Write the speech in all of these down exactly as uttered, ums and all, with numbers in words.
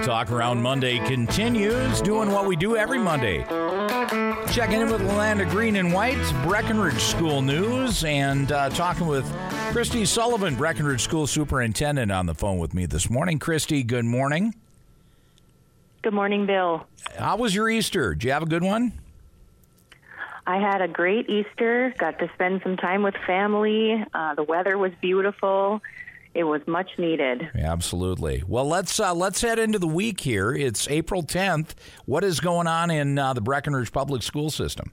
Talk Around Monday continues, doing what we do every Monday. Checking in with Landa Green and White, Breckenridge School News, and uh, talking with Christy Sullivan, Breckenridge School Superintendent, on the phone with me this morning. Christy, good morning. Good morning, Bill. How was your Easter? Did you have a good one? I had a great Easter, got to spend some time with family. Uh, the weather was beautiful. It was much needed. Absolutely. Well, let's uh, let's head into the week here. It's April tenth. What is going on in uh, the Breckenridge Public School System?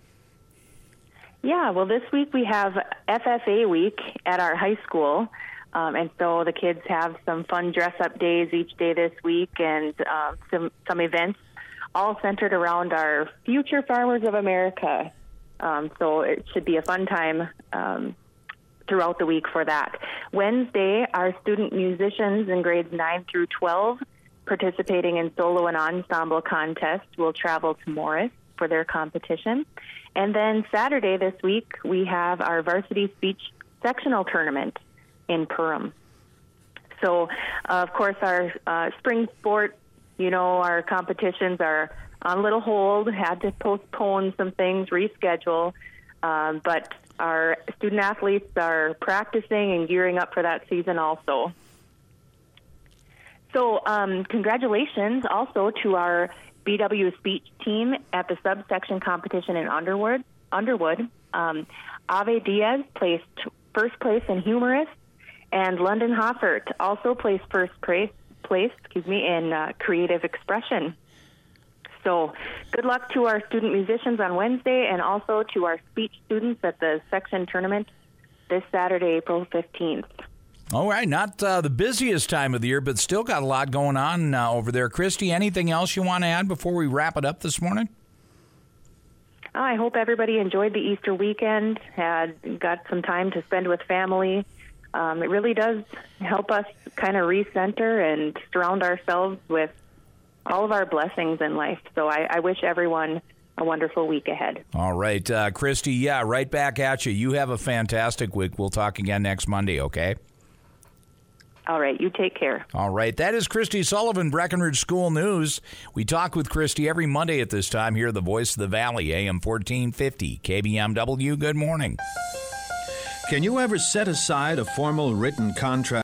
Yeah, well, this week we have F F A week at our high school. Um, and so the kids have some fun dress-up days each day this week, and uh, some, some events all centered around our future farmers of America. Um, so it should be a fun time um, throughout the week for that. Wednesday, our student musicians in grades nine through twelve participating in solo and ensemble contests will travel to Morris for their competition. And then Saturday this week, we have our varsity speech sectional tournament in Perham. So, uh, of course, our uh, spring sport, you know, our competitions are on a little hold, had to postpone some things, reschedule, um, but our student athletes are practicing and gearing up for that season also. So, um, congratulations also to our B W speech team at the subsection competition in Underwood. Underwood. Um, Ave Diaz placed first place in humorous, and London Hoffert also placed first place, place excuse me, in uh, creative expression. So good luck to our student musicians on Wednesday, and also to our speech students at the section tournament this Saturday, April fifteenth. All right, not uh, the busiest time of the year, but still got a lot going on uh, over there. Christy, anything else you want to add before we wrap it up this morning? Oh, I hope everybody enjoyed the Easter weekend, had got some time to spend with family. Um, it really does help us kind of recenter and surround ourselves with all of our blessings in life. So I, I wish everyone a wonderful week ahead. All right, uh, Christy, yeah, right back at you. You have a fantastic week. We'll talk again next Monday, okay? All right, you take care. All right, that is Christy Sullivan, Breckenridge School News. We talk with Christy every Monday at this time here at the Voice of the Valley, A M fourteen fifty, K B M W. Good morning. Can you ever set aside a formal written contract